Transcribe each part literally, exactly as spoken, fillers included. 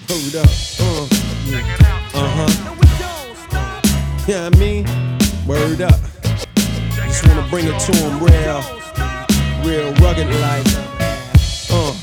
Hold up, uh, uh-huh. Yeah, I mean, word up. Just wanna bring it to them real, real rugged like, uh,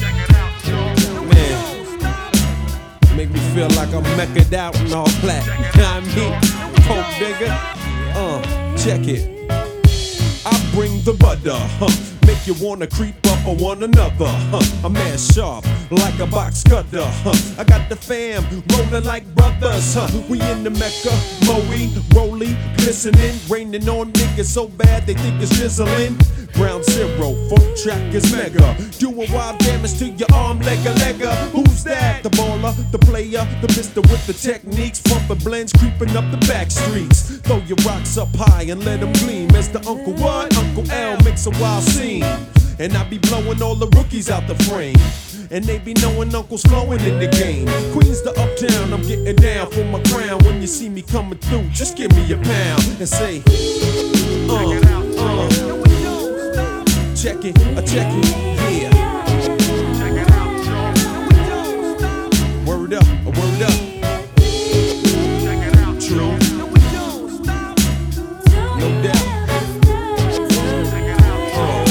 man, make me feel like I'm mecca'd out and all that. You know what I mean? Coke digger, uh, check it. I bring the butter, huh? Make you wanna creep up on one another, huh? I'm mad sharp, like a box cutter, huh? I got the fam rolling like brothers, huh? We in the Mecca, Moe, Rolly, glistening, raining on niggas so bad they think it's drizzling. Ground zero, folk track is mega. Doing wild damage to your arm, leg a legger. Who's that? The baller, the player, the mister with the techniques. Pumping blends, creeping up the back streets. Throw your rocks up high and let them gleam. As the Uncle what? Uncle L makes a wild scene. And I be blowing all the rookies out the frame. And they be knowing Uncle's flowing in the game. Queens to uptown, I'm getting down for my crown. When you see me coming through, just give me a pound and say, uh, uh. Check it, I check it, yeah. Word up, word up. True. No doubt. Uh.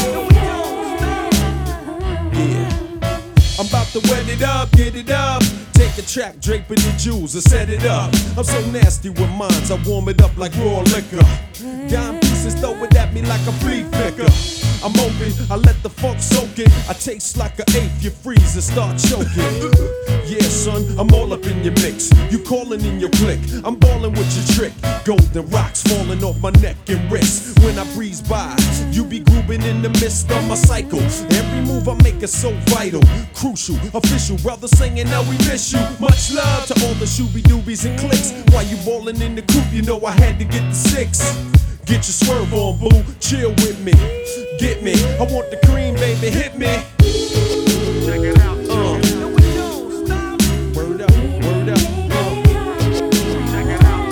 Yeah. I'm about to wet it up, get it up. Take a track, draping the jewels and set it up. I'm so nasty with mines, I warm it up like raw liquor. Dime pieces, throw it at me like a flea flicker. I'm open, I let the funk soak in. I taste like an eighth, you freeze and start choking. Yeah, son, I'm all up in your mix. You calling in your click, I'm balling with your trick. Golden rocks falling off my neck and wrist. When I breeze by, you be grooving in the midst of my cycle. Every move I make is so vital, crucial, official. Brother singing, now we miss you. Much love to all the shooby doobies and clicks. While you ballin' in the coupe, you know I had to get the six. Get your swerve on, boo, chill with me. Get me, I want the cream, baby, hit me. Check it out. Uh. Word up, word up. Uh. Check it out.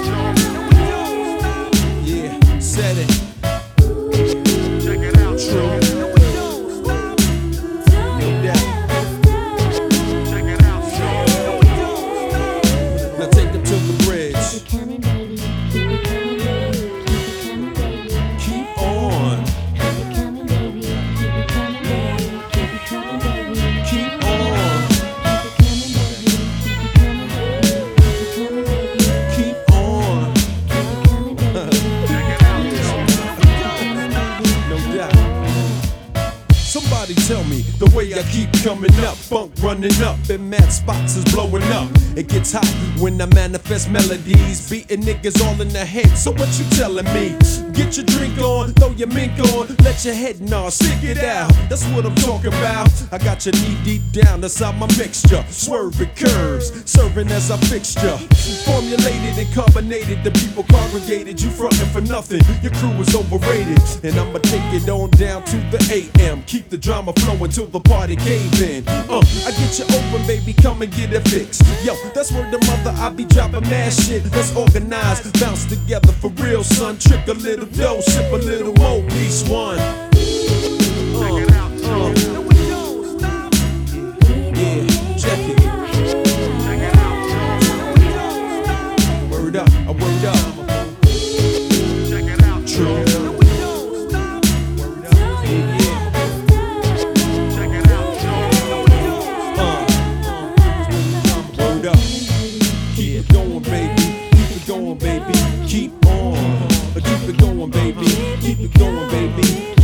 Yeah, said it. Check it out. True. No doubt. Check it out. Now take them to the bridge. Somebody tell me the way I keep coming up, funk running up, and mad spots is blowing up. It gets hot when I manifest melodies, beating niggas all in the head. So what you telling me? Get your drink on, throw your mink on, let your head gnaw, stick it out. That's what I'm talking about. I got your knee deep down, that's how my mixture. Swerving curves, serving as a fixture. Formulated and carbonated, the people congregated. You frontin' for nothing, your crew is overrated. And I'ma take it on down to the A M. Keep the drama flowing till the party cave in. Uh, I get you open, baby, come and get it fixed. Yo, that's where the mother, I be dropping mad shit. Let's organize, bounce together for real, son. Trick a little dough, sip a little more, piece one. Uh, uh. Yeah, check it. Word up, I word up. Check it out. True. Keep it going, baby. Keep it going, baby. Keep on. Keep it going, baby. Keep it going, baby.